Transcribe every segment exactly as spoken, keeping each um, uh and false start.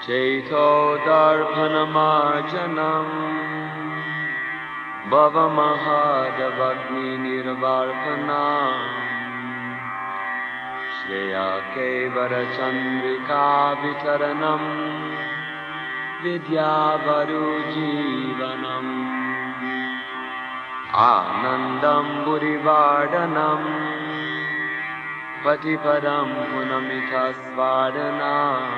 चैथोदर्पणमार्जनम् भवमहादवग्निर्वापनम् श्रेया कैवरचन्द्रिका वितरणम् विद्यावरुजीवनम् आनन्दं बुरिवाडनम् पतिपदं पुनमितस्वाडनम्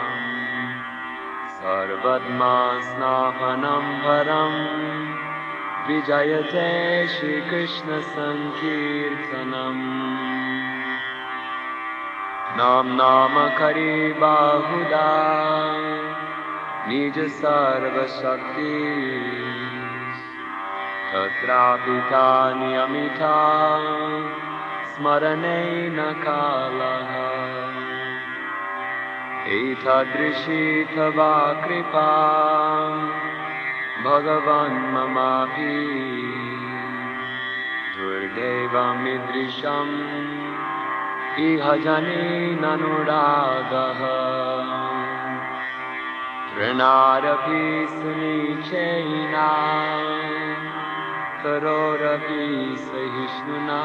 सर्वद्मा स्नापनं परम् विजयते श्रीकृष्ण संकीर्तनम् नाम नाम करे बाहुदा निज सर्वशक्ति तत्रापिता नियमिता स्मरणेन कालः एतादृशी तवा कृपा भगवन् ममापि दुर्दैवमीदृशम् इह जनेनानुरागः तृणारपि सुनीचैना करोरपि सहिष्णुना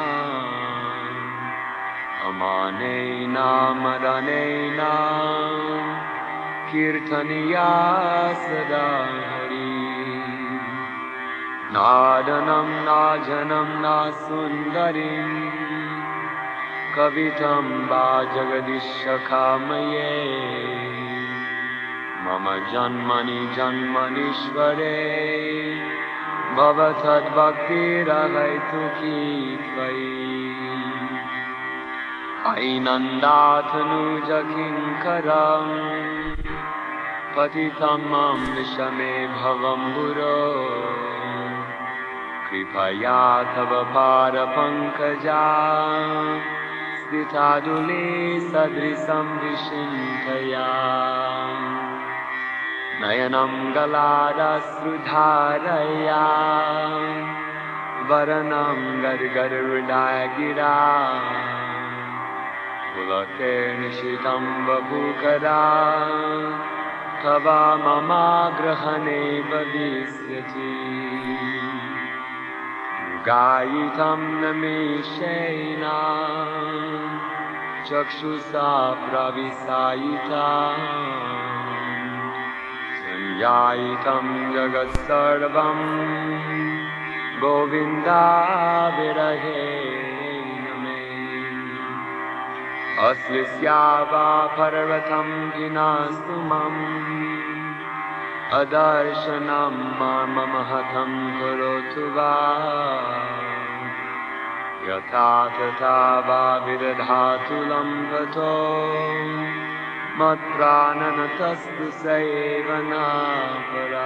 अमानेना मदनेना कीर्तनीया सदा हरि नादनं नाजनं नासुन्दरीं कवितं वा जगदीशकामये मम जन्मनि जन्मनीश्वरे भवतद्भक्तिरहैतुकी त्वयि अयि नन्दातनुजकिङ्करं पतितं मां विषमे भवम्बुरो कृपया तव पारपङ्कजा स्थितादुले सदृशं विचिन्तया नयनं गलादश्रुधारया वरनं गर्गरुडागिरा पुलकेर्निशितं वपुकरा तव ममाग्रहणे भविष्यति गायितं नमेशेना चक्षुषा प्रविशायिता संयायितं जगत्सर्वं गोविन्दाविरहेण मे अश्लिष्या वा पर्वतं विनास्तु मम अदर्शनं मम हतं करोतु वा यथा तथा वा विदधातु लम्बतो मत्प्राणनतस्तु सेवनापरा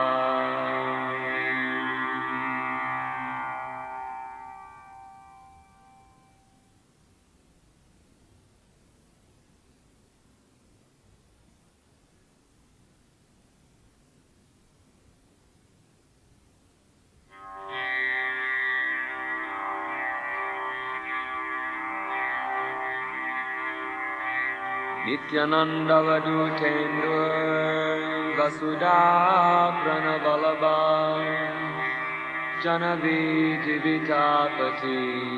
नित्यानन्दवधूतेन्द्र वसुधा प्रणवल्लभा जनवीजिवितापति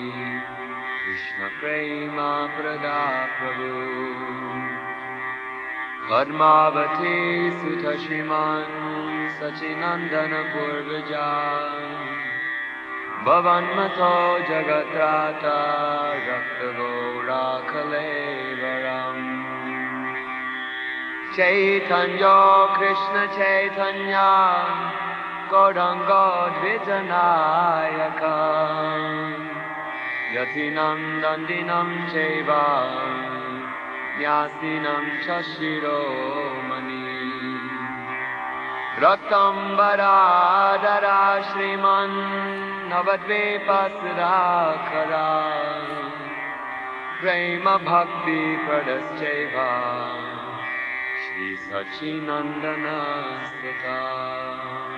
कृष्णप्रेमा प्रदा प्रभु पद्मावती सुत श्रीमान् सचिनन्दन पूर्वजा भवन्मथो जगत्राता रक्तगौराकलेवरम् चैतन्य कृष्ण चैतन्य गौराङ्गद्विजनायक यतिनन्दन्दिनं चैव न्यासिनं च शिरोमणि रक्तम्बराधरा श्रीमन् नवद्वीपसुधाकरा प्रेम भक्ति प्रदश्चैव श्री सचिनन्दन स्तुता